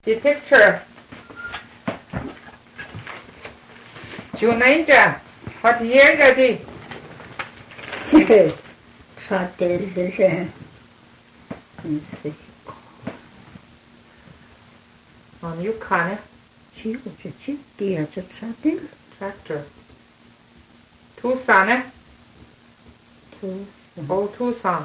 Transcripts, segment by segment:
The picture. June 9th. What year is it? On Yukon, eh? Tractor. Tucson, eh? Old Tucson.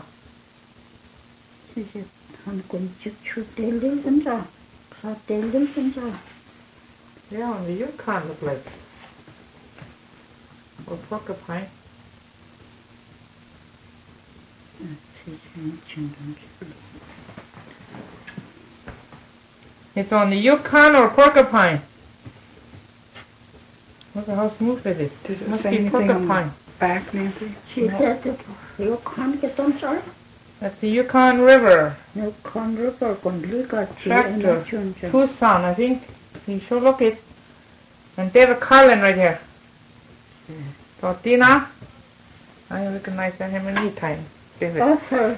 Yeah, on the Yukon look like. Or porcupine. It's on the Yukon or porcupine. Look at how smooth it is. Does it Must say be anything on the porcupine. back, Nancy? She said the Yukon That's the Yukon River. Tractor. Tucson, I think. You should look it. And David Carlin right here. So Tina, I recognize him any time. David. Author.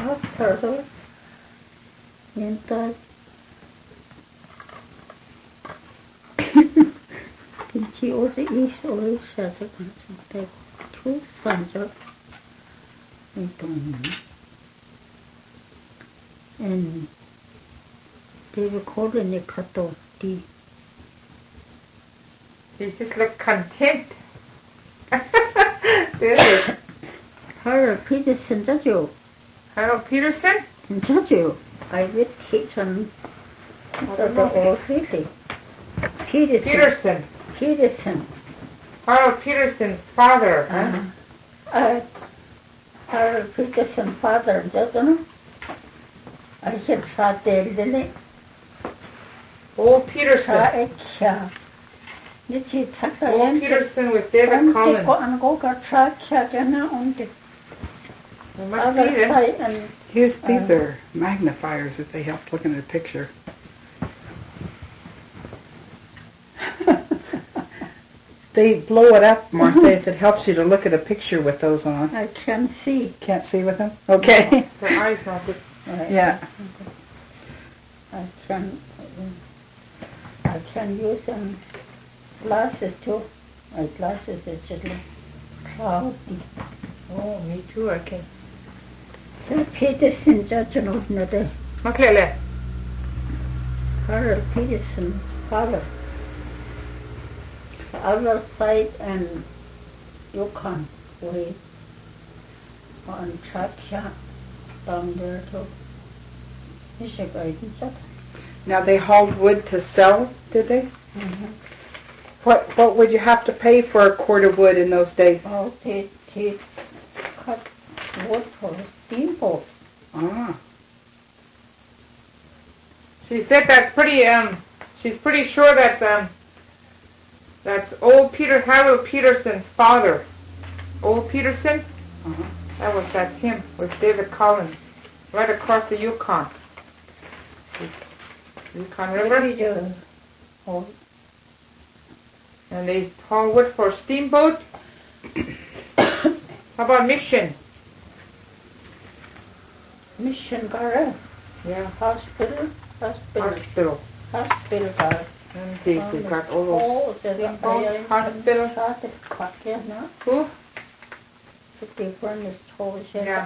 She also is always has a constant two sons of and they were called in the Kato. You just look content. David. Harold Peterson 자주. Harold Peterson? 자주. I would teach him the old crazy. Peterson. Harold Peterson's father. Harold Peterson's father, 저잖아. I said 차대일들이. Old Peterson. 차액이야. 니치 탁사연. Old Peterson with David Collins. 안고가 차키하잖아 온데. It must be it. These are magnifiers if they help looking at a picture. They blow it up, Martha, if it helps you to look at a picture with those on. I can see. Can't see with them? Okay. The eyes not good. Yeah. I can use glasses too. My glasses is just like cloudy. Oh, me too, I can. So Peterson 저는 없는데. Maklele. Harold Peterson's father. The other side and Yukon way on Trakia down there too. Now they hauled wood to sell, did they? Mm-hmm. What would you have to pay for a cord of wood in those days? Oh, they cut wood for a steamboat. Ah. She said that's pretty, she's pretty sure that's old Harold Peterson's father. Old Peterson? Uh-huh. That's him, with David Collins. Right across the Yukon. Yukon River. And they haul wood for a steamboat. How about Mission? Mission Gara. Yeah. Hospital. Gara. And they got all those steamboat, hospital. Who? The different is told Yeah,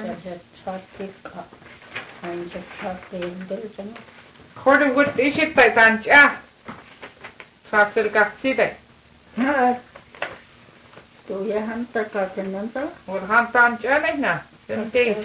Cord of wood is it by Dancha? Fasil Gatside. Do you hunt the continental? Or hunt Dancha na? Them days.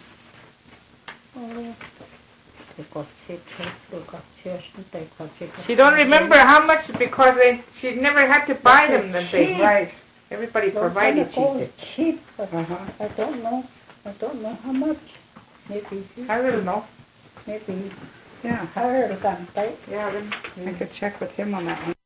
She don't remember how much because she never had to buy them the days. Right. Everybody provided, she said. Cheap, but Uh-huh. I don't know how much. Maybe. I don't know. Maybe. Yeah. Harold can take. Yeah, then I could check with him on that one.